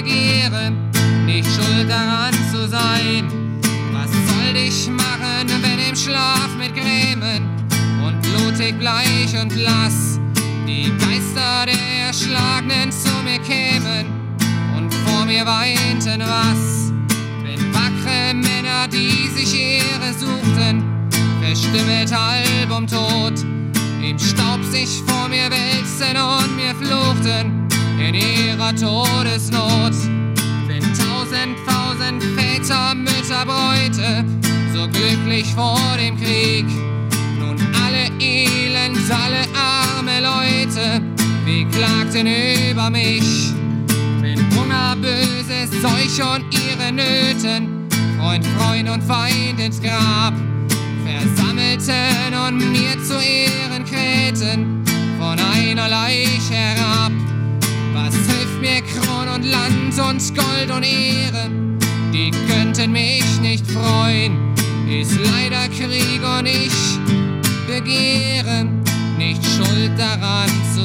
begehre, nicht schuld daran zu sein. Was soll ich machen, wenn im Schlaf mit Grämen und blutig bleich und blass die Geister der Erschlagenen zu mir kämen und vor mir weinten was? Wenn wackere Männer, die sich Ehre suchten, verstimmet halb um Tod, im Staub sich vor mir wälzten und mir fluchten in ihrer Todesnot. Wenn tausend Väter, Mütter, Bräute, so glücklich vor dem Krieg, nun alle elend, alle arme Leute beklagten über mich. Wenn Hunger, böse Seuche und ihre Nöten Freund und Feind ins Grab versammelten und mir zu Ehren krähten von einer Leich herab. Was hilft mir Kron und Land und Gold und Ehre? Die könnten mich nicht freuen. Ist leider Krieg und ich begehre, nicht schuld daran